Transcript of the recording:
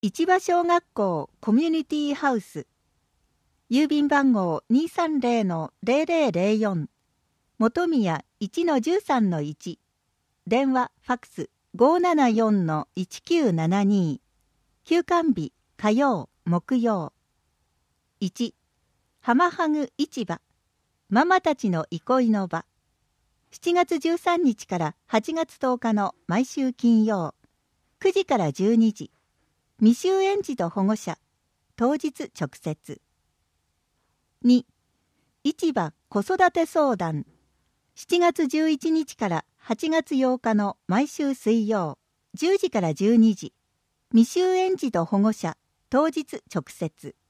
市場小学校コミュニティハウス、郵便番号 230-0004、本宮 1-13-1、電話ファックス 574-1972、休館日火曜木曜。1、浜ハグ市場、ママたちの憩いの場。7月13日から8月10日の毎週金曜、9時から12時。未就園児と保護者、当日直接。2、市場子育て相談。7月11日から8月8日の毎週水曜、10時から12時。未就園児と保護者、当日直接。